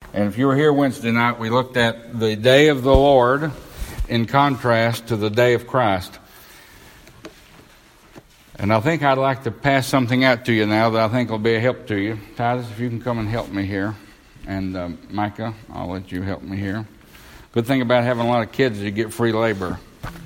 And if you were here Wednesday night, we looked at the day of the Lord in contrast to the day of Christ. And I think I'd like to pass something out to you now that I think will be a help to you. Titus, if you can come and help me here. And Micah, I'll let you help me here. Good thing about having a lot of kids is you get free labor.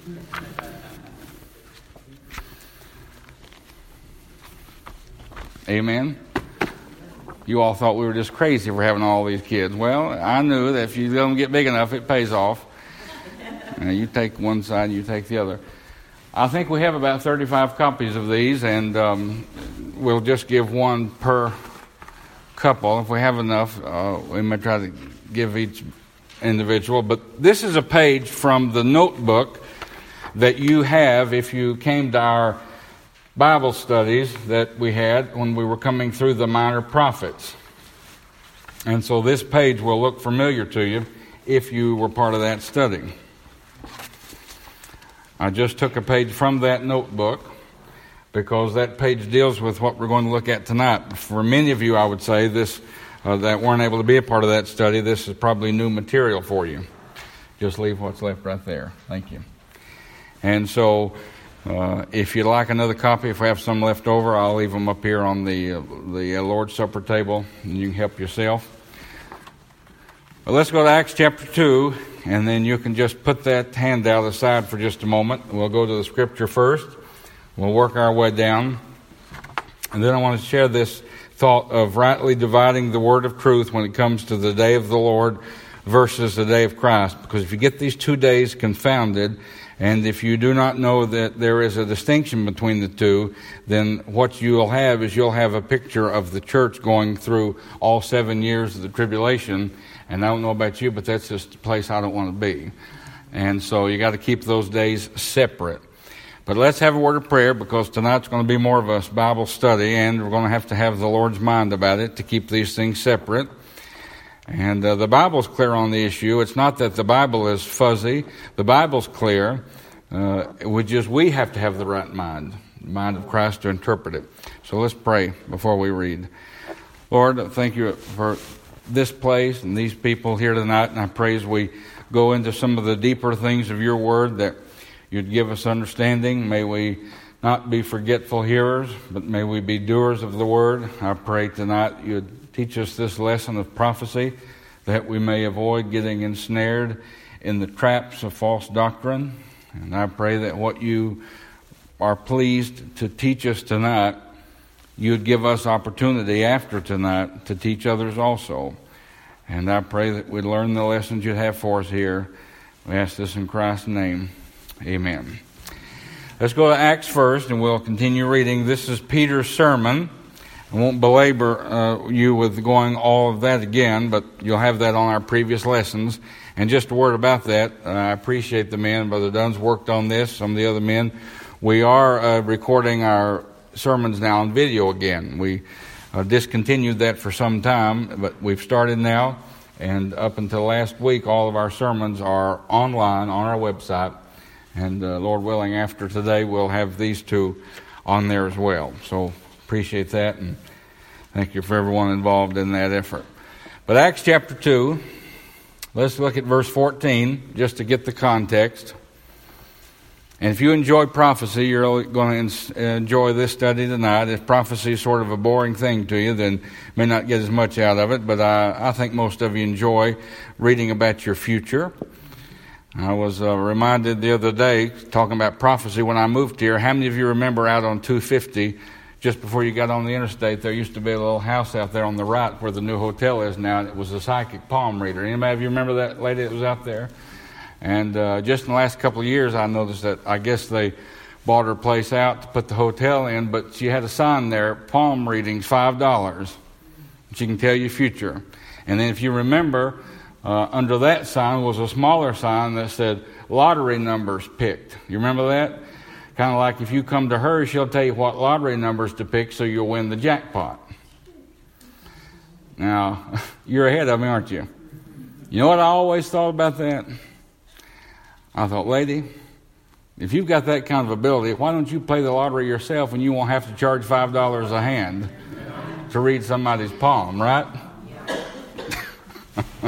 Amen. You all thought we were just crazy for having all these kids. Well, I knew that if you let them get big enough, it pays off. You take one side, you take the other. I think we have about 35 copies of these, and we'll just give one per couple. If we have enough, we may try to give each individual. But this is a page from the notebook that you have if you came to our Bible studies that we had when we were coming through the minor prophets. And so this page will look familiar to you if you were part of that study. I just took a page from that notebook because that page deals with what we're going to look at tonight. For many of you, I would say, this that weren't able to be a part of that study, this is probably new material for you. Just leave what's left right there. Thank you. And so if you'd like another copy, if we have some left over, I'll leave them up here on the Lord's Supper table, and you can help yourself. But let's go to Acts chapter 2, and then you can just put that handout aside for just a moment. We'll go to the scripture first. We'll work our way down. And then I want to share this thought of rightly dividing the word of truth when it comes to the day of the Lord versus the day of Christ. Because if you get these 2 days confounded, and if you do not know that there is a distinction between the two, then what you'll have is you'll have a picture of the church going through all 7 years of the tribulation. And I don't know about you, but that's just a place I don't want to be. And so you got to keep those days separate. But let's have a word of prayer, because tonight's going to be more of a Bible study, and we're going to have the Lord's mind about it to keep these things separate. And the Bible's clear on the issue. It's not that the Bible is fuzzy. The Bible's clear. We have to have the right mind, the mind of Christ, to interpret it. So let's pray before we read. Lord, thank you for this place and these people here tonight, and I pray as we go into some of the deeper things of your word that you'd give us understanding. May we not be forgetful hearers, but may we be doers of the word. I pray tonight you'd teach us this lesson of prophecy, that we may avoid getting ensnared in the traps of false doctrine. And I pray that what you are pleased to teach us tonight, you'd give us opportunity after tonight to teach others also. And I pray that we'd learn the lessons you have for us here. We ask this in Christ's name. Amen. Let's go to Acts first, and we'll continue reading. This is Peter's sermon. I won't belabor you with going all of that again, but you'll have that on our previous lessons. And just a word about that, I appreciate the men. Brother Dunn's worked on this, some of the other men. We are recording our sermons now on video again. We discontinued that for some time, but we've started now. And up until last week, all of our sermons are online on our website. And Lord willing, after today, we'll have these two on there as well. So appreciate that, and thank you for everyone involved in that effort. But Acts chapter 2, let's look at verse 14, just to get the context. And if you enjoy prophecy, you're going to enjoy this study tonight. If prophecy is sort of a boring thing to you, then you may not get as much out of it. But I think most of you enjoy reading about your future. I was reminded the other day, talking about prophecy, when I moved here, how many of you remember out on 250, just before you got on the interstate, there used to be a little house out there on the right where the new hotel is now, and it was a psychic palm reader. Anybody of you remember that lady that was out there? And just in the last couple of years, I noticed that I guess they bought her place out to put the hotel in, but she had a sign there, palm readings, $5. She can tell you future. And then if you remember, under that sign was a smaller sign that said lottery numbers picked. You remember that? Kind of like if you come to her, she'll tell you what lottery numbers to pick so you'll win the jackpot. Now, you're ahead of me, aren't you? You know what I always thought about that? I thought, lady, if you've got that kind of ability, why don't you play the lottery yourself and you won't have to charge $5 a hand to read somebody's palm, right?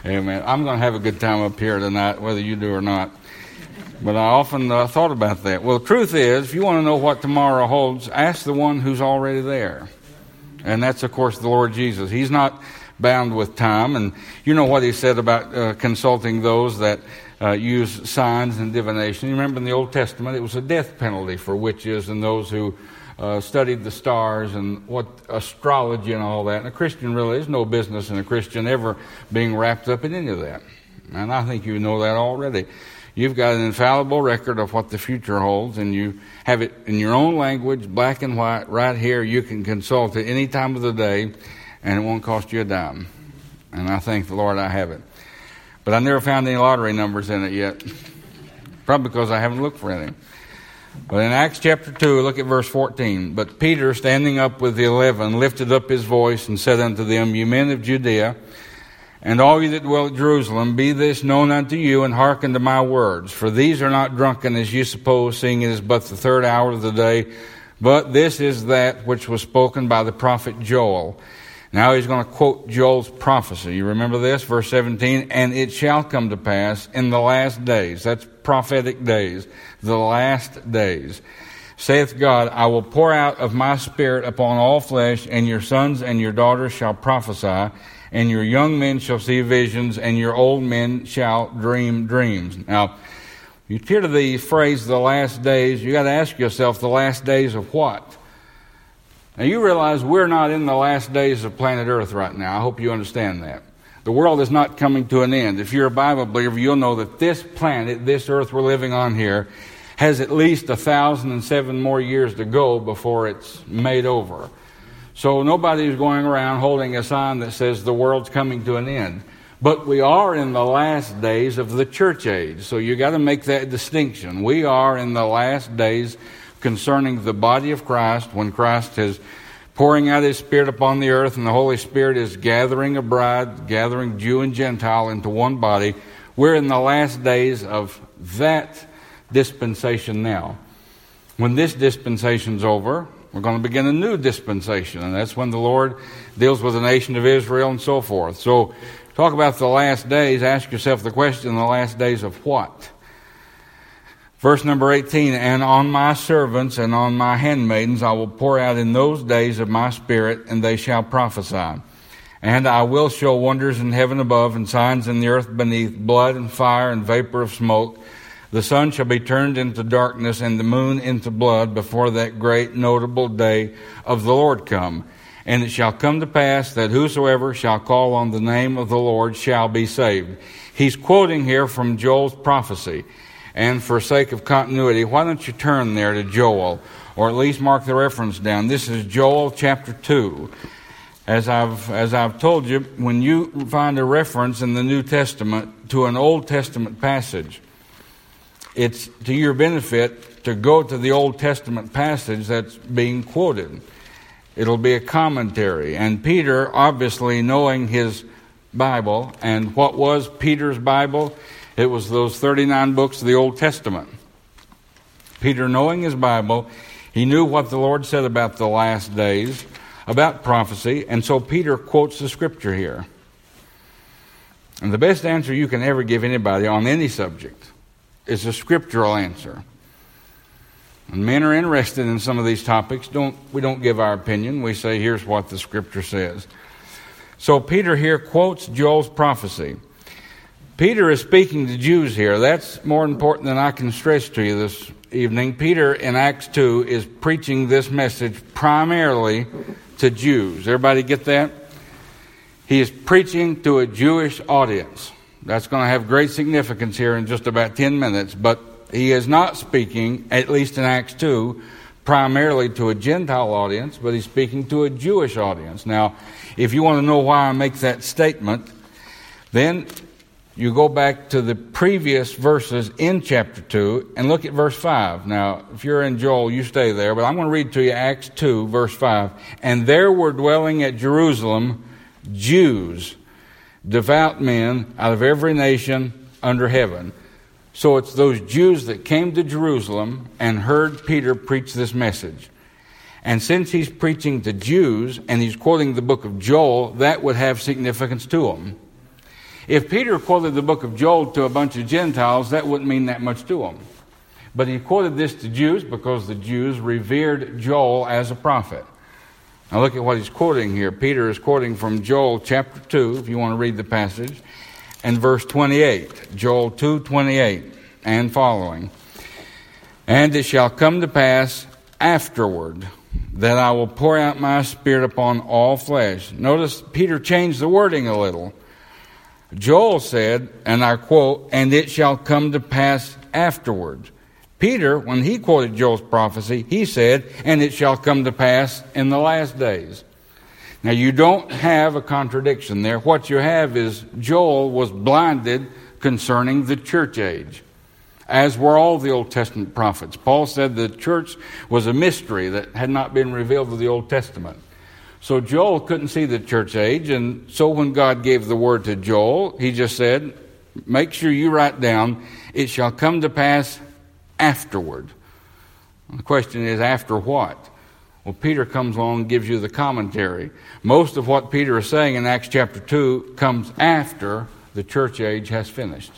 Amen. I'm going to have a good time up here tonight, whether you do or not. But I often thought about that. Well, the truth is, if you want to know what tomorrow holds, ask the one who's already there. And that's, of course, the Lord Jesus. He's not bound with time. And you know what he said about consulting those that use signs and divination. You remember in the Old Testament, it was a death penalty for witches and those who studied the stars and what astrology and all that. And a Christian really is no business in a Christian ever being wrapped up in any of that. And I think you know that already. You've got an infallible record of what the future holds, and you have it in your own language, black and white, right here. You can consult it any time of the day, and it won't cost you a dime. And I thank the Lord I have it. But I never found any lottery numbers in it yet. Probably because I haven't looked for any. But in Acts chapter 2, look at verse 14. But Peter, standing up with the 11, lifted up his voice and said unto them, Ye men of Judea, and all you that dwell at Jerusalem, be this known unto you, and hearken to my words. For these are not drunken, as you suppose, seeing it is but the third hour of the day. But this is that which was spoken by the prophet Joel. Now he's going to quote Joel's prophecy. You remember this? Verse 17, And it shall come to pass in the last days. That's prophetic days. The last days. Saith God, I will pour out of my spirit upon all flesh, and your sons and your daughters shall prophesy, and your young men shall see visions, and your old men shall dream dreams. Now, you hear the phrase, the last days, you got to ask yourself, the last days of what? Now, you realize we're not in the last days of planet Earth right now. I hope you understand that. The world is not coming to an end. If you're a Bible believer, you'll know that this planet, this earth we're living on here, has at least 1,007 more years to go before it's made over. So nobody's going around holding a sign that says the world's coming to an end. But we are in the last days of the church age. So you got to make that distinction. We are in the last days concerning the body of Christ, when Christ is pouring out his Spirit upon the earth, and the Holy Spirit is gathering a bride, gathering Jew and Gentile into one body. We're in the last days of that dispensation now. When this dispensation's over, we're going to begin a new dispensation, and that's when the Lord deals with the nation of Israel and so forth. So, talk about the last days. Ask yourself the question, the last days of what? Verse number 18, And on my servants and on my handmaidens I will pour out in those days of my Spirit, and they shall prophesy. And I will show wonders in heaven above, and signs in the earth beneath, blood and fire and vapor of smoke. The sun shall be turned into darkness, and the moon into blood, before that great notable day of the Lord come. And it shall come to pass that whosoever shall call on the name of the Lord shall be saved. He's quoting here from Joel's prophecy. And for sake of continuity, why don't you turn there to Joel, or at least mark the reference down. This is Joel chapter 2. As I've told you, when you find a reference in the New Testament to an Old Testament passage, it's to your benefit to go to the Old Testament passage that's being quoted. It'll be a commentary. And Peter, obviously knowing his Bible, and what was Peter's Bible? It was those 39 books of the Old Testament. Peter, knowing his Bible, he knew what the Lord said about the last days, about prophecy, and so Peter quotes the Scripture here. And the best answer you can ever give anybody on any subject is a scriptural answer. And men are interested in some of these topics. We don't give our opinion. We say, here's what the Scripture says. So Peter here quotes Joel's prophecy. Peter is speaking to Jews here. That's more important than I can stress to you this evening. Peter in Acts 2 is preaching this message primarily to Jews. Everybody get that? He is preaching to a Jewish audience. That's going to have great significance here in just about 10 minutes. But he is not speaking, at least in Acts 2, primarily to a Gentile audience, but he's speaking to a Jewish audience. Now, if you want to know why I make that statement, then you go back to the previous verses in chapter 2 and look at verse 5. Now, if you're in Joel, you stay there, but I'm going to read to you Acts 2, verse 5. And there were dwelling at Jerusalem Jews, devout men out of every nation under heaven. So it's those Jews that came to Jerusalem and heard Peter preach this message. And since he's preaching to Jews and he's quoting the book of Joel, that would have significance to them. If Peter quoted the book of Joel to a bunch of Gentiles, that wouldn't mean that much to them. But he quoted this to Jews because the Jews revered Joel as a prophet. Now look at what he's quoting here. Peter is quoting from Joel chapter 2, if you want to read the passage, and verse 28. Joel 2:28 and following. And it shall come to pass afterward that I will pour out my Spirit upon all flesh. Notice Peter changed the wording a little. Joel said, and I quote, and it shall come to pass afterward. Peter, when he quoted Joel's prophecy, he said, and it shall come to pass in the last days. Now you don't have a contradiction there. What you have is Joel was blinded concerning the church age, as were all the Old Testament prophets. Paul said the church was a mystery that had not been revealed to the Old Testament. So Joel couldn't see the church age, and so when God gave the word to Joel, he just said, make sure you write down, it shall come to pass afterward. The question is, after what? Well, Peter comes along and gives you the commentary. Most of what Peter is saying in Acts chapter 2 comes after the church age has finished.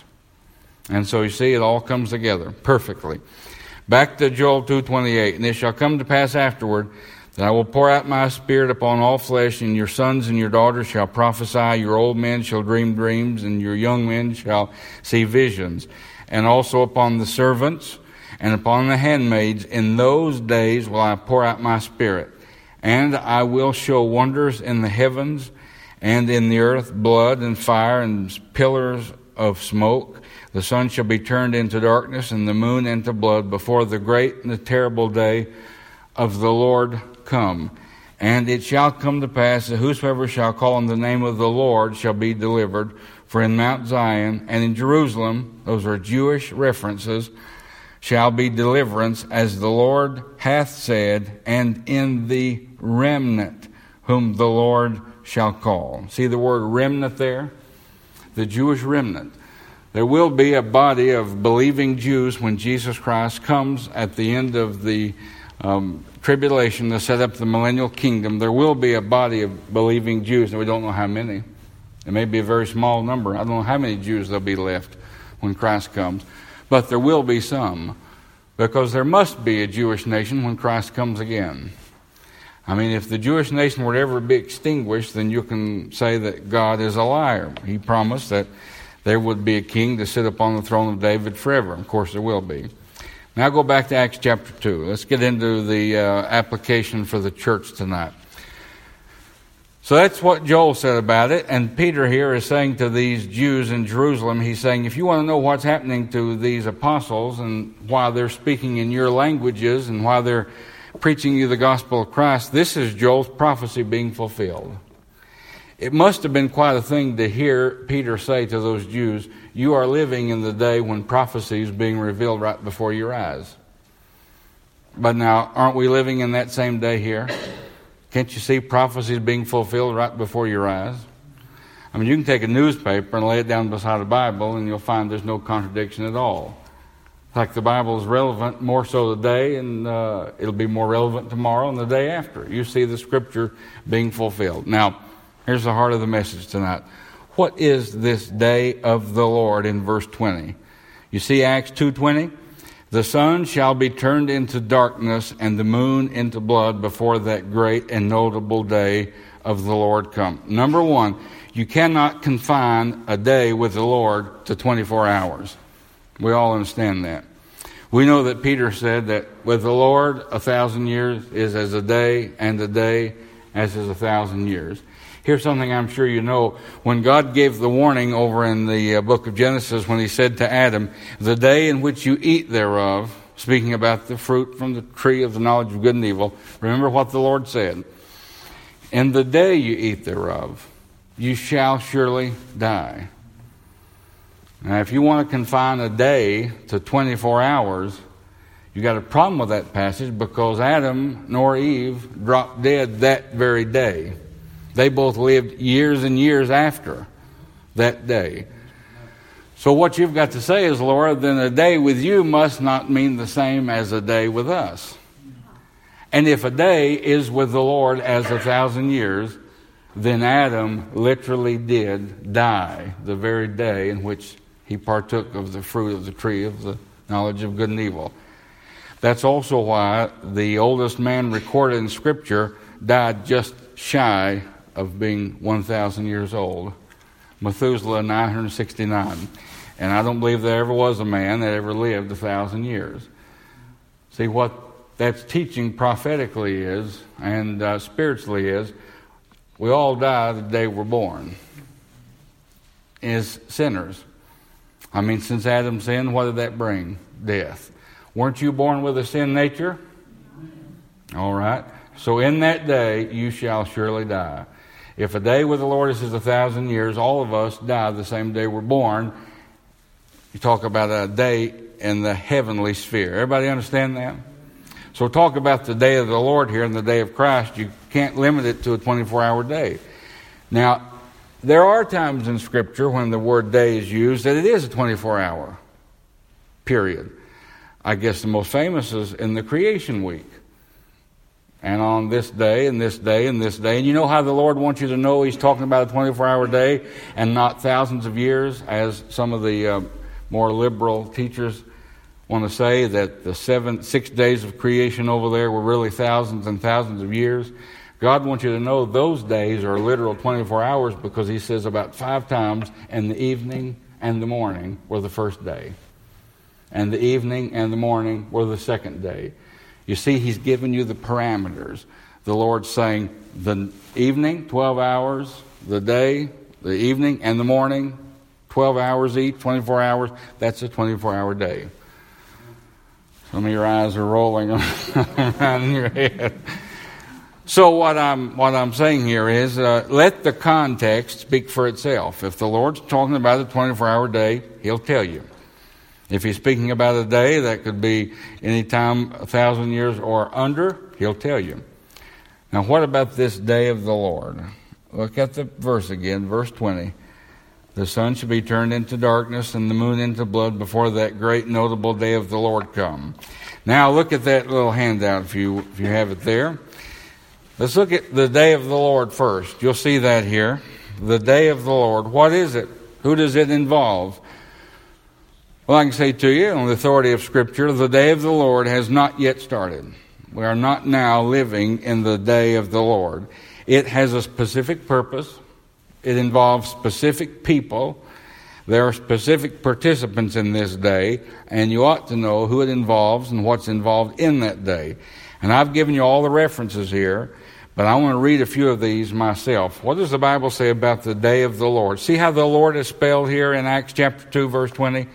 And so you see, it all comes together perfectly. Back to Joel 2:28. And it shall come to pass afterward that I will pour out my Spirit upon all flesh, and your sons and your daughters shall prophesy, your old men shall dream dreams, and your young men shall see visions. And also upon the servants and upon the handmaids, in those days will I pour out my Spirit. And I will show wonders in the heavens and in the earth, blood and fire and pillars of smoke. The sun shall be turned into darkness and the moon into blood before the great and the terrible day of the Lord come. And it shall come to pass that whosoever shall call on the name of the Lord shall be delivered. For in Mount Zion and in Jerusalem, those are Jewish references, shall be deliverance, as the Lord hath said, and in the remnant whom the Lord shall call. See the word remnant there? The Jewish remnant. There will be a body of believing Jews when Jesus Christ comes at the end of the tribulation to set up the millennial kingdom. There will be a body of believing Jews, and we don't know how many. It may be a very small number. I don't know how many Jews there'll be left when Christ comes. But there will be some, because there must be a Jewish nation when Christ comes again. I mean, if the Jewish nation were to ever be extinguished, then you can say that God is a liar. He promised that there would be a king to sit upon the throne of David forever. Of course, there will be. Now go back to Acts chapter 2. Let's get into the application for the church tonight. So that's what Joel said about it. And Peter here is saying to these Jews in Jerusalem, he's saying, if you want to know what's happening to these apostles and why they're speaking in your languages and why they're preaching you the gospel of Christ, this is Joel's prophecy being fulfilled. It must have been quite a thing to hear Peter say to those Jews, you are living in the day when prophecy is being revealed right before your eyes. But now, aren't we living in that same day here? Can't you see prophecies being fulfilled right before your eyes? I mean, you can take a newspaper and lay it down beside a Bible and you'll find there's no contradiction at all. In fact, the Bible is relevant more so today, and it'll be more relevant tomorrow and the day after. You see the Scripture being fulfilled. Now, here's the heart of the message tonight. What is this day of the Lord in verse 20? You see Acts 2:20? The sun shall be turned into darkness and the moon into blood before that great and notable day of the Lord come. Number one, you cannot confine a day with the Lord to 24 hours. We all understand that. We know that Peter said that with the Lord 1,000 years is as a day, and a day as is 1,000 years. Here's something I'm sure you know. When God gave the warning over in the book of Genesis, when he said to Adam, the day in which you eat thereof, speaking about the fruit from the tree of the knowledge of good and evil, remember what the Lord said. In the day you eat thereof, you shall surely die. Now, if you want to confine a day to 24 hours, you got a problem with that passage, because Adam nor Eve dropped dead that very day. They both lived years and years after that day. So what you've got to say is, Laura, then a day with you must not mean the same as a day with us. And if a day is with the Lord as 1,000 years, then Adam literally did die the very day in which he partook of the fruit of the tree of the knowledge of good and evil. That's also why the oldest man recorded in Scripture died just shy of being 1,000 years old. Methuselah, 969. And I don't believe there ever was a man that ever lived 1,000 years. See, what that's teaching prophetically is, and spiritually is, we all die the day we're born as sinners. I mean, since Adam sinned, what did that bring? Death. Weren't you born with a sin nature? All right. So in that day you shall surely die. If a day with the Lord is 1,000 years, all of us die the same day we're born. You talk about a day in the heavenly sphere. Everybody understand that? So talk about the day of the Lord here and the day of Christ. You can't limit it to a 24-hour day. Now, there are times in Scripture when the word day is used that it is a 24-hour period. I guess the most famous is in the creation week. And on this day, and this day, and this day. And you know how the Lord wants you to know He's talking about a 24-hour day and not thousands of years, as some of the more liberal teachers want to say, that the 6 days of creation over there were really thousands and thousands of years. God wants you to know those days are literal 24 hours, because He says about 5 times, and the evening and the morning were the first day. And the evening and the morning were the second day. You see, He's given you the parameters. The Lord's saying the evening, 12 hours, the day, the evening, and the morning, 12 hours each, 24 hours. That's a 24-hour day. Some of your eyes are rolling around in your head. So what I'm saying here is, let the context speak for itself. If the Lord's talking about a 24-hour day, He'll tell you. If He's speaking about a day that could be any time 1,000 years or under, He'll tell you. Now, what about this day of the Lord? Look at the verse again, verse 20. The sun shall be turned into darkness and the moon into blood before that great notable day of the Lord come. Now, look at that little handout if you have it there. Let's look at the day of the Lord first. You'll see that here. The day of the Lord. What is it? Who does it involve? Well, I can say to you, on the authority of Scripture, the day of the Lord has not yet started. We are not now living in the day of the Lord. It has a specific purpose. It involves specific people. There are specific participants in this day, and you ought to know who it involves and what's involved in that day. And I've given you all the references here, but I want to read a few of these myself. What does the Bible say about the day of the Lord? See how the Lord is spelled here in Acts chapter 2, verse 20?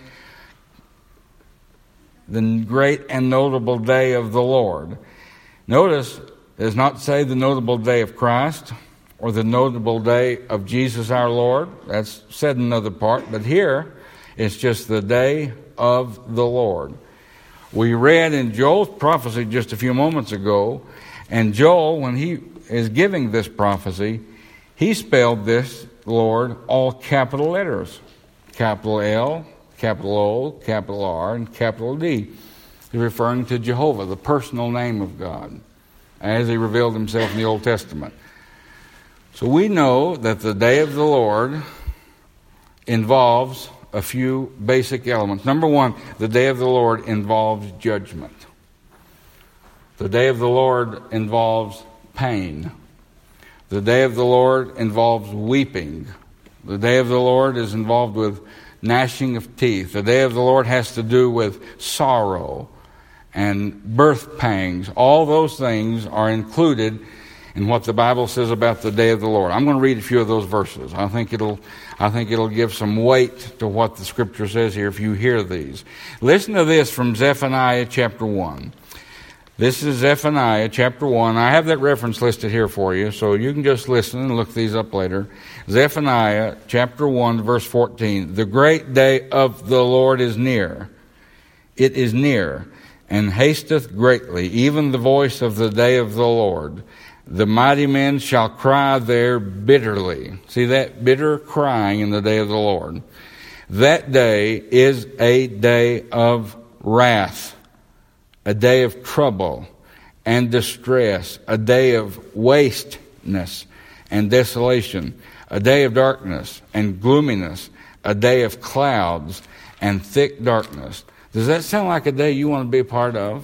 The great and notable day of the Lord. Notice, it does not say the notable day of Christ or the notable day of Jesus our Lord. That's said in another part. But here, it's just the day of the Lord. We read in Joel's prophecy just a few moments ago, and Joel, when he is giving this prophecy, he spelled this Lord all capital letters. Capital L, capital O, capital R, and capital D. He's referring to Jehovah, the personal name of God, as He revealed Himself in the Old Testament. So we know that the day of the Lord involves a few basic elements. Number one, the day of the Lord involves judgment. The day of the Lord involves pain. The day of the Lord involves weeping. The day of the Lord is involved with gnashing of teeth. The day of the Lord has to do with sorrow and birth pangs. All those things are included in what the Bible says about the day of the Lord. I'm going to read a few of those verses. I think it'll give some weight to what the Scripture says here if you hear these. Listen to this from Zephaniah chapter 1. This is Zephaniah chapter 1. I have that reference listed here for you, so you can just listen and look these up later. Zephaniah chapter 1, verse 14. The great day of the Lord is near. It is near, and hasteth greatly, even the voice of the day of the Lord. The mighty men shall cry there bitterly. See that? Bitter crying in the day of the Lord. That day is a day of wrath, a day of trouble and distress, a day of wasteness and desolation, a day of darkness and gloominess, a day of clouds and thick darkness. Does that sound like a day you want to be a part of?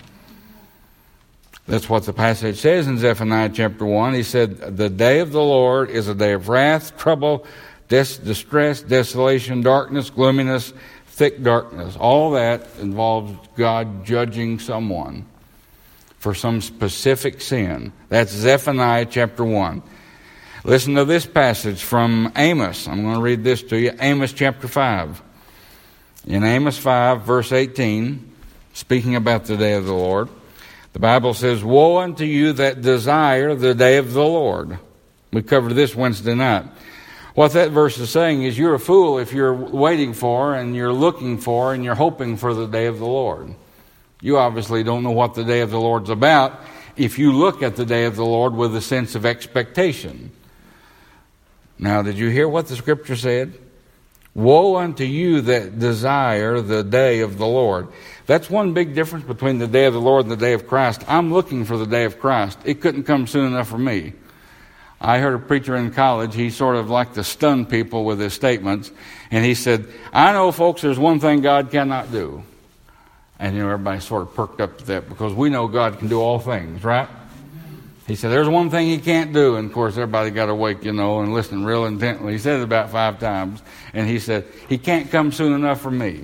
That's what the passage says in Zephaniah chapter 1. He said, the day of the Lord is a day of wrath, trouble, distress, desolation, darkness, gloominess, thick darkness. All that involves God judging someone for some specific sin. That's Zephaniah chapter 1. Listen to this passage from Amos. I'm going to read this to you. Amos chapter 5. In Amos 5, verse 18, speaking about the day of the Lord, the Bible says, woe unto you that desire the day of the Lord. We covered this Wednesday night. What that verse is saying is you're a fool if you're waiting for and you're looking for and you're hoping for the day of the Lord. You obviously don't know what the day of the Lord's about if you look at the day of the Lord with a sense of expectation. Now, did you hear what the Scripture said? Woe unto you that desire the day of the Lord. That's one big difference between the day of the Lord and the day of Christ. I'm looking for the day of Christ. It couldn't come soon enough for me. I heard a preacher in college, he sort of liked to stun people with his statements, and he said, I know, folks, there's one thing God cannot do. And everybody sort of perked up to that because we know God can do all things, right? He said, there's one thing he can't do. And, of course, everybody got awake, and listened real intently. He said it about 5 times. And he said, he can't come soon enough for me.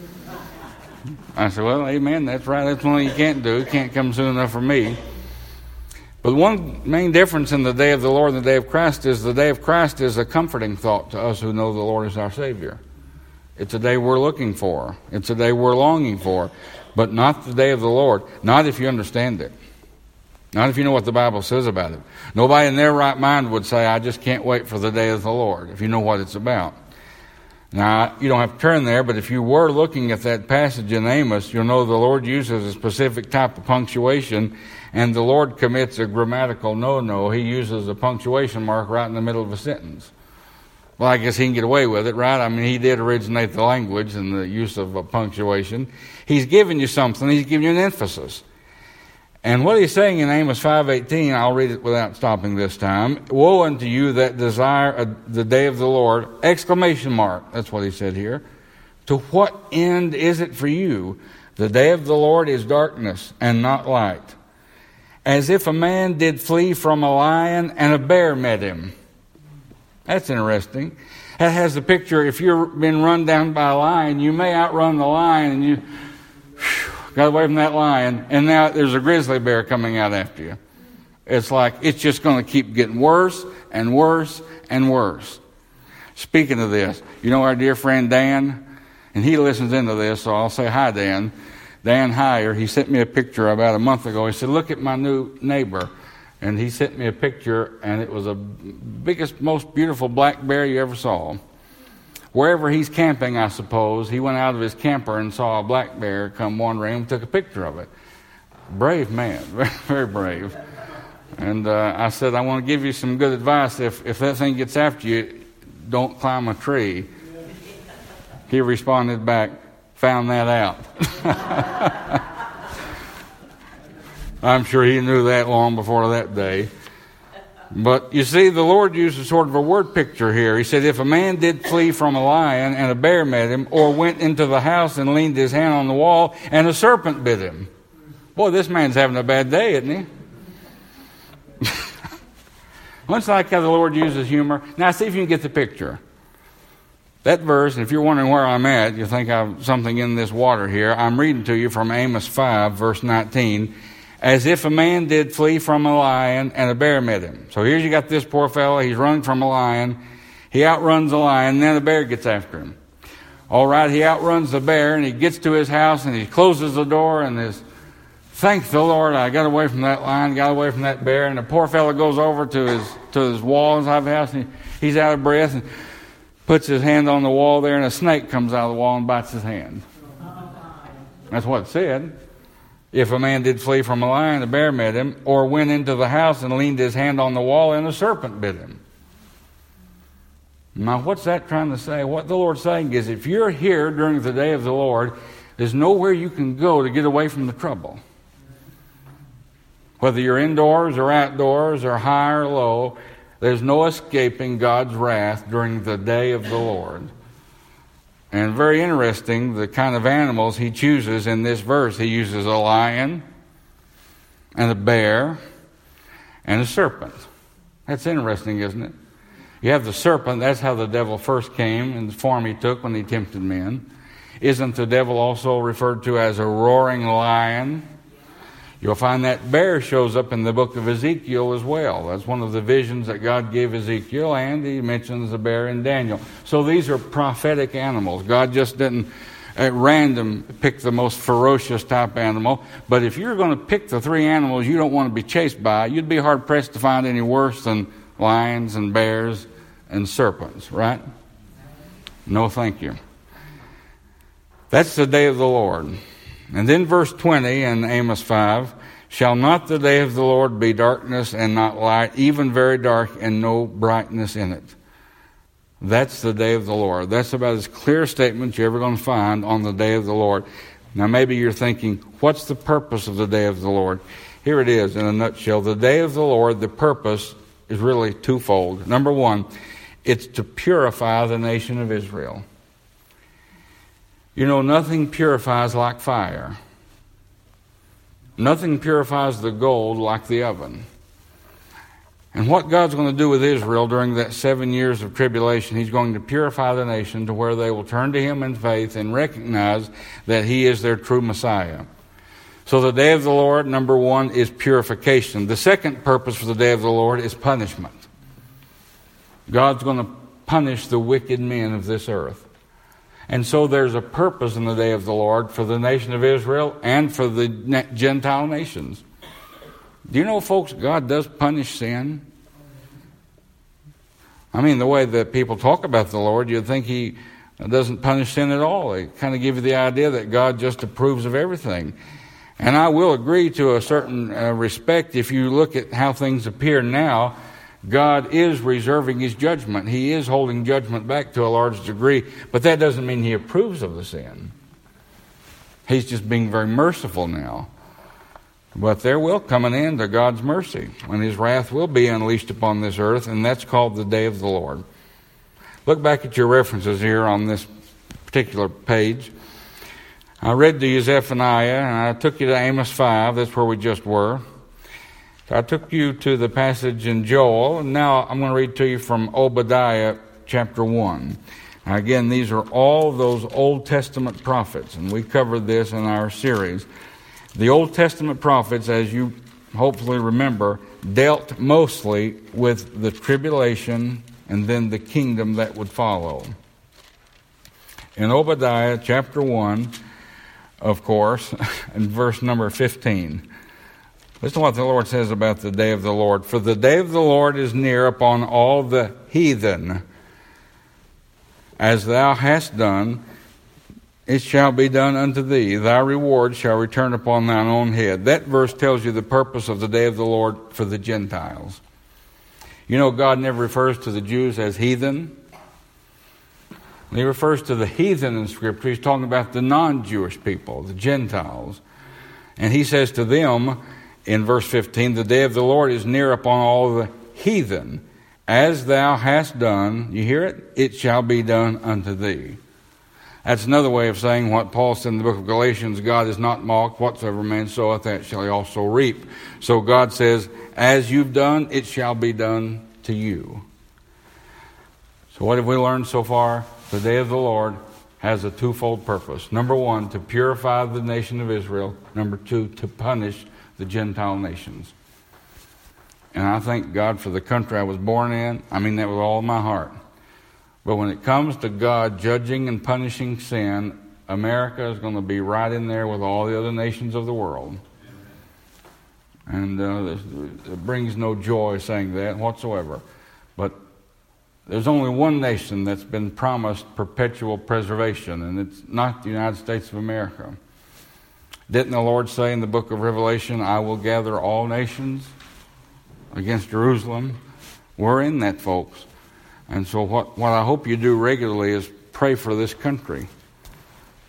I said, well, amen, that's right. That's one thing he can't do. He can't come soon enough for me. But one main difference in the day of the Lord and the day of Christ is the day of Christ is a comforting thought to us who know the Lord is our Savior. It's a day we're looking for. It's a day we're longing for. But not the day of the Lord. Not if you understand it. Not if you know what the Bible says about it. Nobody in their right mind would say, I just can't wait for the day of the Lord, if you know what it's about. Now, you don't have to turn there, but if you were looking at that passage in Amos, you'll know the Lord uses a specific type of punctuation, and the Lord commits a grammatical no-no. He uses a punctuation mark right in the middle of a sentence. Well, I guess he can get away with it, right? I mean, he did originate the language and the use of a punctuation. He's giving you something. He's giving you an emphasis. And what he's saying in Amos 5:18, I'll read it without stopping this time. Woe unto you that desire the day of the Lord, exclamation mark. That's what he said here. To what end is it for you? The day of the Lord is darkness and not light. As if a man did flee from a lion and a bear met him. That's interesting. That has the picture, if you've been run down by a lion, you may outrun the lion and you got away from that lion, and now there's a grizzly bear coming out after you. It's like it's just going to keep getting worse and worse and worse. Speaking of this, you know our dear friend Dan, and he listens into this, so I'll say hi, Dan. Dan Heyer, he sent me a picture about a month ago. He said, look at my new neighbor. And he sent me a picture, and it was the biggest, most beautiful black bear you ever saw. Wherever he's camping, I suppose, he went out of his camper and saw a black bear come wandering and took a picture of it. Brave man, very, very brave. And I said, I want to give you some good advice. If that thing gets after you, don't climb a tree. He responded back, found that out. I'm sure he knew that long before that day. But you see, the Lord uses sort of a word picture here. He said, if a man did flee from a lion and a bear met him, or went into the house and leaned his hand on the wall and a serpent bit him. Boy, this man's having a bad day, isn't he? Much like how the Lord uses humor. Now, see if you can get the picture. That verse, and if you're wondering where I'm at, you think I've something in this water here. I'm reading to you from Amos 5, verse 19. As if a man did flee from a lion and a bear met him. So here you got this poor fellow. He's running from a lion. He outruns the lion, and then the bear gets after him. All right, he outruns the bear, and he gets to his house, and he closes the door, and says, thank the Lord, I got away from that lion, got away from that bear. And the poor fellow goes over to his wall inside the house, and he's out of breath, and puts his hand on the wall there, and a snake comes out of the wall and bites his hand. That's what it said. If a man did flee from a lion, a bear met him, or went into the house and leaned his hand on the wall, and a serpent bit him. Now, what's that trying to say? What the Lord's saying is, if you're here during the day of the Lord, there's nowhere you can go to get away from the trouble. Whether you're indoors or outdoors or high or low, There's no escaping God's wrath during the day of the Lord. And very interesting, the kind of animals he chooses in this verse. He uses a lion and a bear and a serpent. That's interesting, isn't it? You have the serpent. That's how the devil first came, in the form he took when he tempted men. Isn't the devil also referred to as a roaring lion? You'll find that bear shows up in the book of Ezekiel as well. That's one of the visions that God gave Ezekiel, and he mentions the bear in Daniel. So these are prophetic animals. God just didn't at random pick the most ferocious type animal. But if you're going to pick the three animals you don't want to be chased by, you'd be hard-pressed to find any worse than lions and bears and serpents, right? No, thank you. That's the day of the Lord. And then verse 20 in Amos 5, shall not the day of the Lord be darkness and not light, even very dark and no brightness in it? That's the day of the Lord. That's about as clear a statement you're ever going to find on the day of the Lord. Now maybe you're thinking, what's the purpose of the day of the Lord? Here it is in a nutshell. The day of the Lord, the purpose is really twofold. Number one, it's to purify the nation of Israel. You know, nothing purifies like fire. Nothing purifies the gold like the oven. And what God's going to do with Israel during that 7 years of tribulation, He's going to purify the nation to where they will turn to Him in faith and recognize that He is their true Messiah. So the day of the Lord, number one, is purification. The second purpose for the day of the Lord is punishment. God's going to punish the wicked men of this earth. And so there's a purpose in the day of the Lord for the nation of Israel and for the Gentile nations. Do you know, folks, God does punish sin? I mean, the way that people talk about the Lord, you'd think He doesn't punish sin at all. They kind of give you the idea that God just approves of everything. And I will agree to a certain respect. If you look at how things appear now, God is reserving His judgment. He is holding judgment back to a large degree, but that doesn't mean He approves of the sin. He's just being very merciful now. But there will come an end to God's mercy when His wrath will be unleashed upon this earth, and that's called the day of the Lord. Look back at your references here on this particular page. I read to you Zephaniah, and I took you to Amos 5. That's where we just were. I took you to the passage in Joel, and now I'm going to read to you from Obadiah chapter 1. Now again, these are all those Old Testament prophets, and we covered this in our series. The Old Testament prophets, as you hopefully remember, dealt mostly with the tribulation and then the kingdom that would follow. In Obadiah chapter 1, of course, in verse number 15, listen to what the Lord says about the day of the Lord. For the day of the Lord is near upon all the heathen. As thou hast done, it shall be done unto thee. Thy reward shall return upon thine own head. That verse tells you the purpose of the day of the Lord for the Gentiles. You know, God never refers to the Jews as heathen. When He refers to the heathen in Scripture, He's talking about the non-Jewish people, the Gentiles. And He says to them, in verse 15, the day of the Lord is near upon all the heathen. As thou hast done, you hear it? It shall be done unto thee. That's another way of saying what Paul said in the book of Galatians, God is not mocked, whatsoever man soweth, that shall he also reap. So God says, as you've done, it shall be done to you. So what have we learned so far? The day of the Lord has a twofold purpose. Number one, to purify the nation of Israel. Number two, to punish the Gentile nations. And I thank God for the country I was born in. I mean that with all my heart. But when it comes to God judging and punishing sin, America is going to be right in there with all the other nations of the world. And it brings no joy saying that whatsoever. But there's only one nation that's been promised perpetual preservation, and it's not the United States of America. Didn't the Lord say in the book of Revelation, I will gather all nations against Jerusalem? We're in that, folks. And so what I hope you do regularly is pray for this country.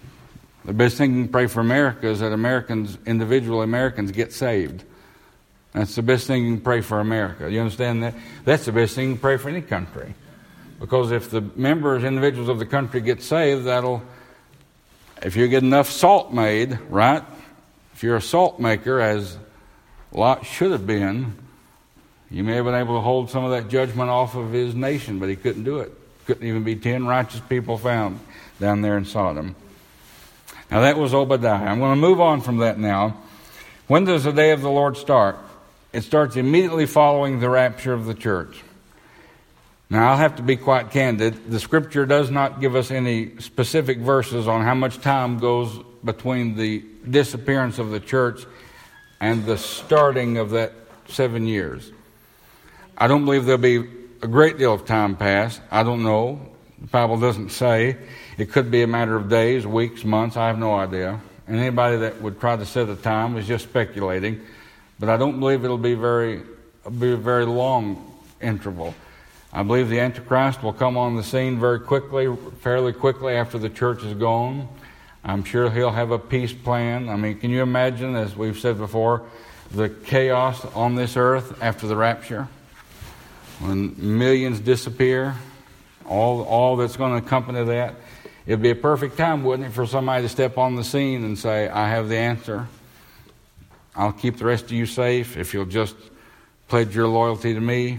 The best thing you can pray for America is that individual Americans get saved. That's the best thing you can pray for America. You understand that? That's the best thing you can pray for any country. Because if the members, individuals of the country get saved, if you get enough salt made, right? If you're a salt maker, as Lot should have been, you may have been able to hold some of that judgment off of his nation, but he couldn't do it. Couldn't even be 10 righteous people found down there in Sodom. Now that was Obadiah. I'm going to move on from that now. When does the day of the Lord start? It starts immediately following the rapture of the church. Now, I'll have to be quite candid. The Scripture does not give us any specific verses on how much time goes between the disappearance of the church and the starting of that 7 years. I don't believe there'll be a great deal of time pass. I don't know. The Bible doesn't say. It could be a matter of days, weeks, months. I have no idea. And anybody that would try to set a time is just speculating. But I don't believe it'll be a very long interval. I believe the Antichrist will come on the scene fairly quickly after the church is gone. I'm sure he'll have a peace plan. I mean, can you imagine, as we've said before, the chaos on this earth after the rapture? When millions disappear, all that's going to accompany that. It'd be a perfect time, wouldn't it, for somebody to step on the scene and say, I have the answer. I'll keep the rest of you safe if you'll just pledge your loyalty to me.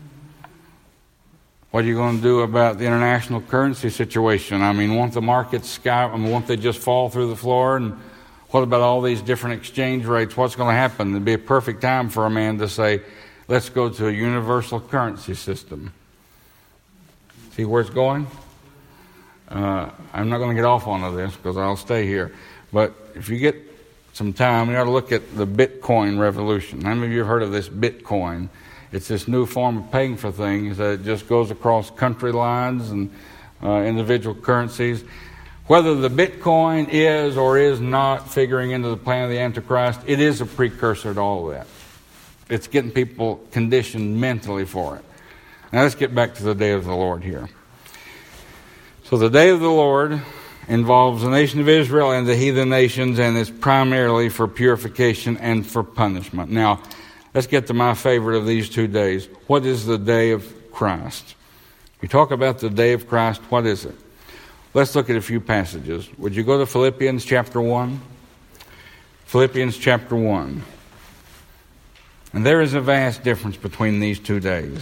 What are you going to do about the international currency situation? I mean, won't the markets won't they just fall through the floor? And what about all these different exchange rates? What's going to happen? It'd be a perfect time for a man to say, let's go to a universal currency system. See where it's going? I'm not going to get off onto this because I'll stay here. But if you get some time, you ought to look at the Bitcoin revolution. How many of you have heard of this Bitcoin? It's this new form of paying for things that just goes across country lines and individual currencies. Whether the Bitcoin is or is not figuring into the plan of the Antichrist, it is a precursor to all of that. It's getting people conditioned mentally for it. Now let's get back to the day of the Lord here. So the day of the Lord involves the nation of Israel and the heathen nations, and is primarily for purification and for punishment. Now, let's get to my favorite of these 2 days. What is the day of Christ? We talk about the day of Christ. What is it? Let's look at a few passages. Would you go to Philippians chapter 1? Philippians chapter 1. And there is a vast difference between these 2 days.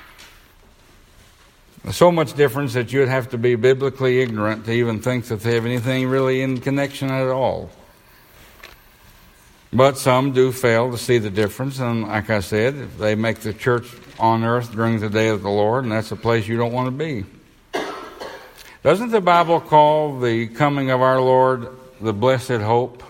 So much difference that you'd have to be biblically ignorant to even think that they have anything really in connection at all. But some do fail to see the difference, and like I said, they make the church on earth during the day of the Lord, and that's a place you don't want to be. Doesn't the Bible call the coming of our Lord the blessed hope?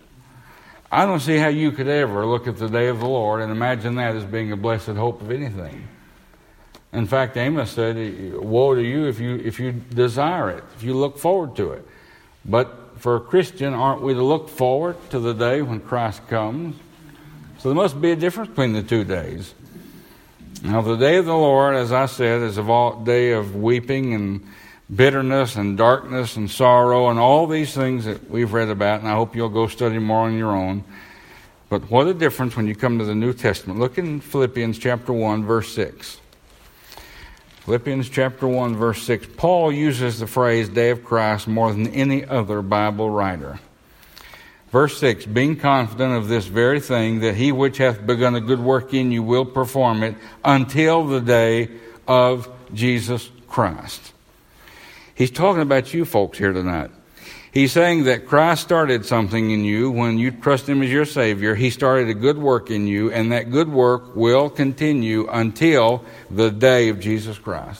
I don't see how you could ever look at the day of the Lord and imagine that as being a blessed hope of anything. In fact, Amos said, woe to you if you desire it, if you look forward to it. But for a Christian, aren't we to look forward to the day when Christ comes? So there must be a difference between the 2 days. Now, the day of the Lord, as I said, is a day of weeping and bitterness and darkness and sorrow and all these things that we've read about, and I hope you'll go study more on your own. But what a difference when you come to the New Testament. Look in Philippians chapter 1, verse 6. Philippians chapter 1, verse 6. Paul uses the phrase day of Christ more than any other Bible writer. Verse 6, being confident of this very thing, that he which hath begun a good work in you will perform it until the day of Jesus Christ. He's talking about you folks here tonight. He's saying that Christ started something in you when you trust Him as your Savior. He started a good work in you, and that good work will continue until the day of Jesus Christ.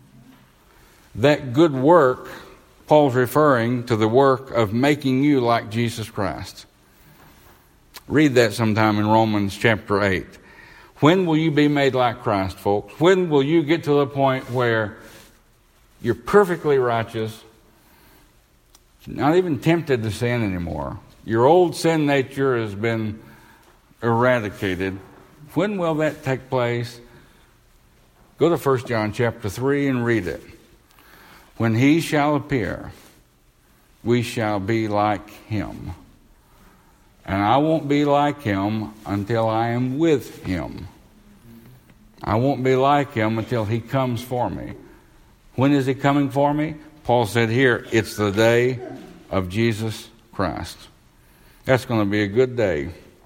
That good work, Paul's referring to the work of making you like Jesus Christ. Read that sometime in Romans chapter 8. When will you be made like Christ, folks? When will you get to the point where you're perfectly righteous, not even tempted to sin anymore? Your old sin nature has been eradicated. When will that take place? Go to 1 John chapter 3 and read it. When He shall appear, we shall be like Him. And I won't be like him until I am with him. I won't be like him until he comes for me. When is he coming for me? Paul said here, it's the day of Jesus Christ. That's going to be a good day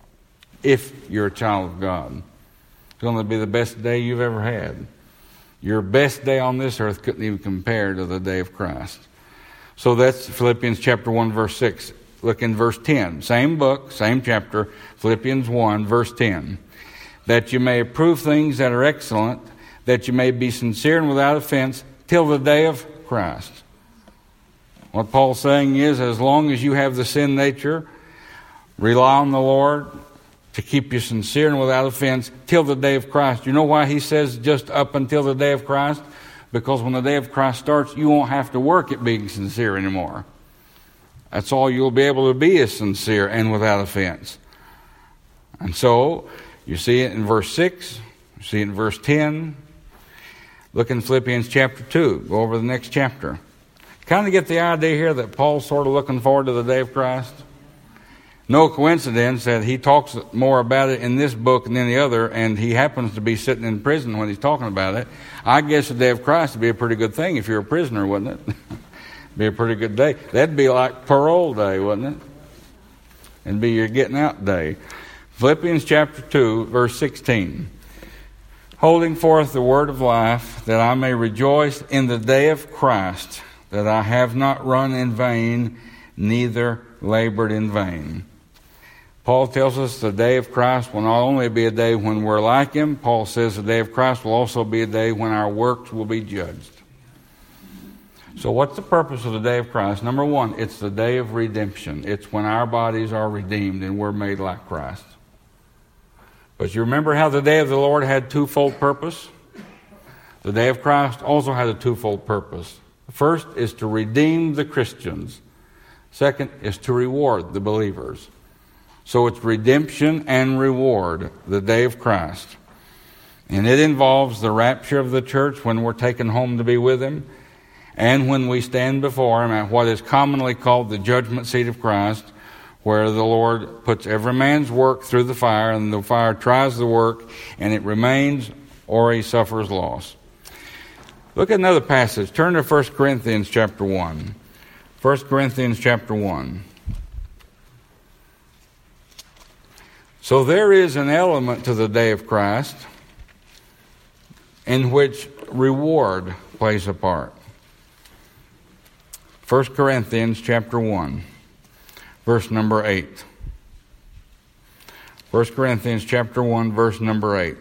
if you're a child of God. It's going to be the best day you've ever had. Your best day on this earth couldn't even compare to the day of Christ. So that's Philippians chapter 1, verse 6. Look in verse 10. Same book, same chapter, Philippians 1, verse 10. That you may approve things that are excellent, that you may be sincere and without offense, till the day of Christ. What Paul's saying is, as long as you have the sin nature, rely on the Lord to keep you sincere and without offense till the day of Christ. You know why he says just up until the day of Christ? Because when the day of Christ starts, you won't have to work at being sincere anymore. That's all you'll be able to be is sincere and without offense. And so, you see it in verse 6, you see it in verse 10. Look in Philippians chapter 2. Go over the next chapter. Kind of get the idea here that Paul's sort of looking forward to the day of Christ. No coincidence that he talks more about it in this book than any other, and he happens to be sitting in prison when he's talking about it. I guess the day of Christ would be a pretty good thing if you're a prisoner, wouldn't it? Be a pretty good day. That'd be like parole day, wouldn't it? It'd be your getting out day. Philippians chapter 2, verse 16. Holding forth the word of life, that I may rejoice in the day of Christ, that I have not run in vain, neither labored in vain. Paul tells us the day of Christ will not only be a day when we're like him, Paul says the day of Christ will also be a day when our works will be judged. So what's the purpose of the day of Christ? Number one, it's the day of redemption. It's when our bodies are redeemed and we're made like Christ. But you remember how the day of the Lord had twofold purpose? The day of Christ also had a twofold purpose. The first is to redeem the Christians. Second is to reward the believers. So it's redemption and reward, the day of Christ. And it involves the rapture of the church when we're taken home to be with him, and when we stand before him at what is commonly called the judgment seat of Christ, where the Lord puts every man's work through the fire, and the fire tries the work, and it remains or he suffers loss. Look at another passage. Turn to 1 Corinthians chapter 1. 1 Corinthians chapter 1. So there is an element to the day of Christ in which reward plays a part. 1 Corinthians chapter 1, verse number 8. 1 Corinthians chapter 1, verse number 8.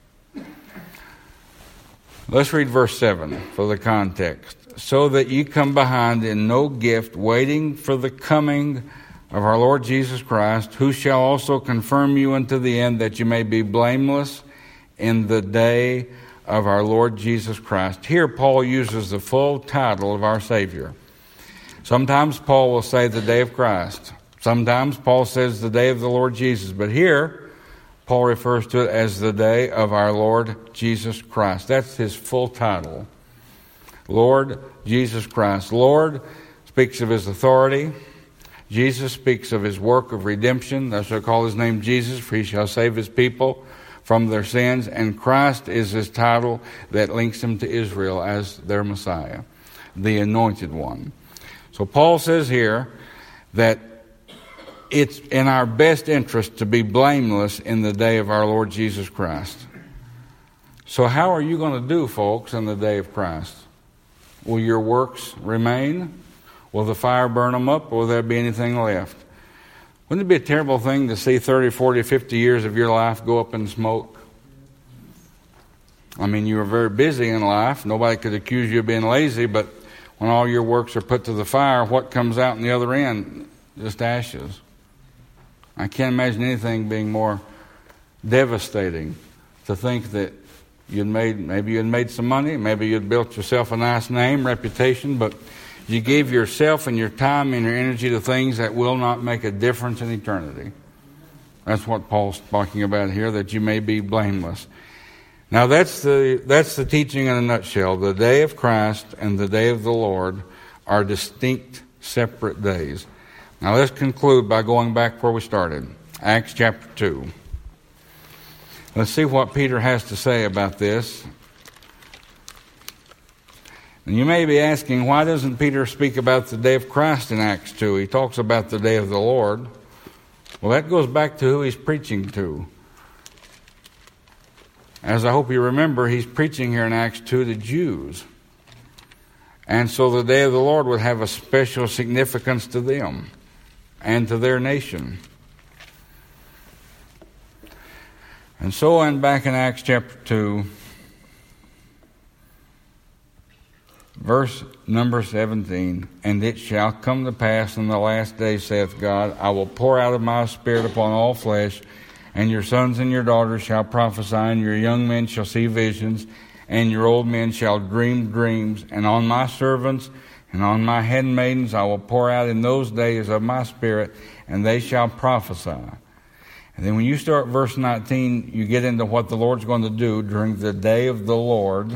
Let's read verse 7 for the context. So that ye come behind in no gift, waiting for the coming of our Lord Jesus Christ, who shall also confirm you unto the end, that you may be blameless in the day of our Lord Jesus Christ. Here Paul uses the full title of our Savior. Sometimes Paul will say the day of Christ. Sometimes Paul says the day of the Lord Jesus. But here, Paul refers to it as the day of our Lord Jesus Christ. That's his full title. Lord Jesus Christ. Lord speaks of his authority. Jesus speaks of his work of redemption. That's why I call his name Jesus, for he shall save his people from their sins. And Christ is his title that links him to Israel as their Messiah, the anointed one. So Paul says here that it's in our best interest to be blameless in the day of our Lord Jesus Christ. So how are you going to do, folks, in the day of Christ? Will your works remain? Will the fire burn them up? Or will there be anything left? Wouldn't it be a terrible thing to see 30, 40, 50 years of your life go up in smoke? I mean, you were very busy in life. Nobody could accuse you of being lazy, but when all your works are put to the fire, what comes out in the other end? Just ashes. I can't imagine anything being more devastating to think that maybe you'd made some money, maybe you'd built yourself a nice name, reputation, but you gave yourself and your time and your energy to things that will not make a difference in eternity. That's what Paul's talking about here, that you may be blameless. Now that's the teaching in a nutshell. The day of Christ and the day of the Lord are distinct, separate days. Now let's conclude by going back where we started, Acts chapter 2. Let's see what Peter has to say about this. And you may be asking, why doesn't Peter speak about the day of Christ in Acts 2? He talks about the day of the Lord. Well, that goes back to who he's preaching to. As I hope you remember, he's preaching here in Acts 2 to Jews. And so the day of the Lord would have a special significance to them and to their nation. And so on back in Acts chapter 2, verse number 17, and it shall come to pass in the last days, saith God, I will pour out of my Spirit upon all flesh, and your sons and your daughters shall prophesy, and your young men shall see visions, and your old men shall dream dreams. And on my servants and on my handmaidens I will pour out in those days of my Spirit, and they shall prophesy. And then when you start verse 19, you get into what the Lord's going to do during the day of the Lord.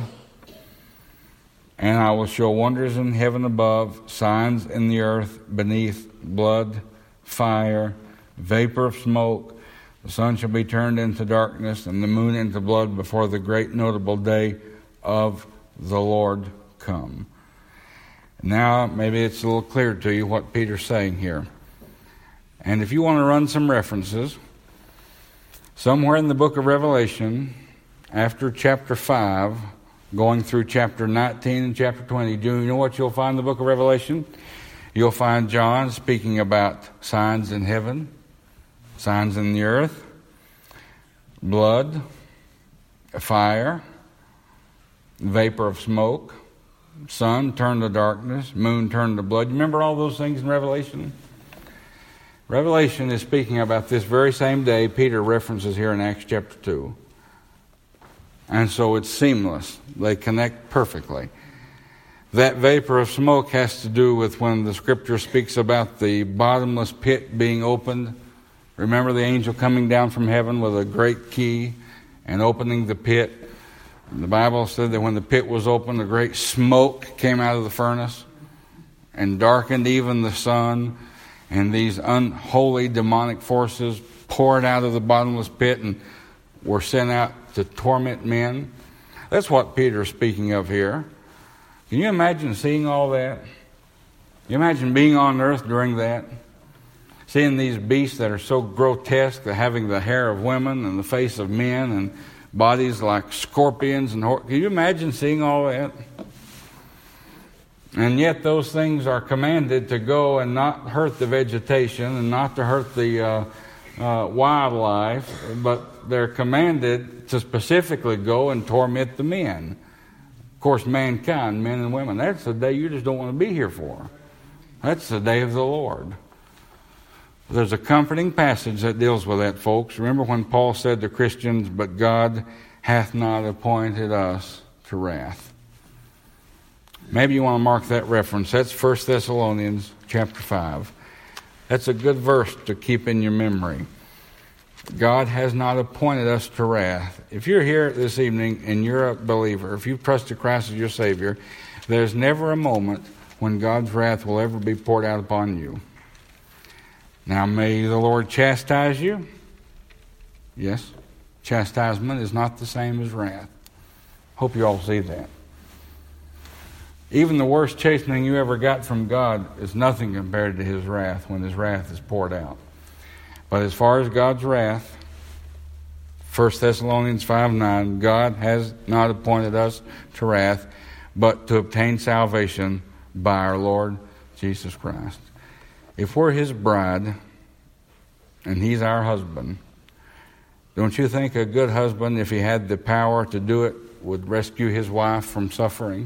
And I will show wonders in heaven above, signs in the earth beneath, blood, fire, vapor of smoke. The sun shall be turned into darkness and the moon into blood before the great notable day of the Lord come. Now, maybe it's a little clearer to you what Peter's saying here. And if you want to run some references, somewhere in the book of Revelation, after chapter 5, going through chapter 19 and chapter 20, do you know what you'll find in the book of Revelation? You'll find John speaking about signs in heaven, signs in the earth, blood, fire, vapor of smoke, sun turned to darkness, moon turned to blood. You remember all those things in Revelation? Revelation is speaking about this very same day Peter references here in Acts chapter 2. And so it's seamless. They connect perfectly. That vapor of smoke has to do with when the Scripture speaks about the bottomless pit being opened. Remember the angel coming down from heaven with a great key and opening the pit. The Bible said that when the pit was opened, a great smoke came out of the furnace and darkened even the sun. And these unholy demonic forces poured out of the bottomless pit and were sent out to torment men. That's what Peter's speaking of here. Can you imagine seeing all that? Can you imagine being on earth during that? Seeing these beasts that are so grotesque, that having the hair of women and the face of men and bodies like scorpions and can you imagine seeing all that? And yet those things are commanded to go and not hurt the vegetation and not to hurt the wildlife, but they're commanded to specifically go and torment the men. Of course, mankind, men and women, that's the day you just don't want to be here for. That's the day of the Lord. There's a comforting passage that deals with that, folks. Remember when Paul said to Christians, but God hath not appointed us to wrath. Maybe you want to mark that reference. That's 1 Thessalonians chapter 5. That's a good verse to keep in your memory. God has not appointed us to wrath. If you're here this evening and you're a believer, if you've trusted Christ as your Savior, there's never a moment when God's wrath will ever be poured out upon you. Now, may the Lord chastise you. Yes, chastisement is not the same as wrath. Hope you all see that. Even the worst chastening you ever got from God is nothing compared to His wrath when His wrath is poured out. But as far as God's wrath, 1 Thessalonians 5:9, God has not appointed us to wrath, but to obtain salvation by our Lord Jesus Christ. If we're His bride and He's our husband, don't you think a good husband, if he had the power to do it, would rescue his wife from suffering?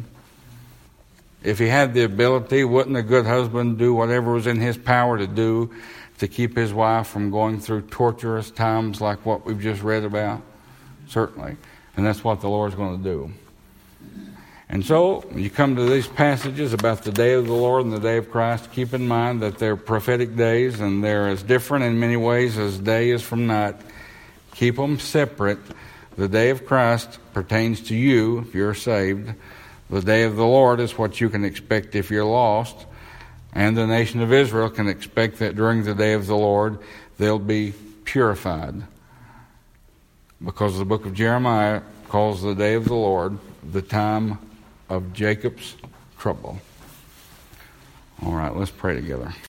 If he had the ability, wouldn't a good husband do whatever was in his power to do to keep his wife from going through torturous times like what we've just read about? Certainly. And that's what the Lord's going to do. And so, when you come to these passages about the day of the Lord and the day of Christ, keep in mind that they're prophetic days and they're as different in many ways as day is from night. Keep them separate. The day of Christ pertains to you if you're saved. The day of the Lord is what you can expect if you're lost. and the nation of Israel can expect that during the day of the Lord they'll be purified. Because the book of Jeremiah calls the day of the Lord the time of Jacob's trouble. All right, let's pray together.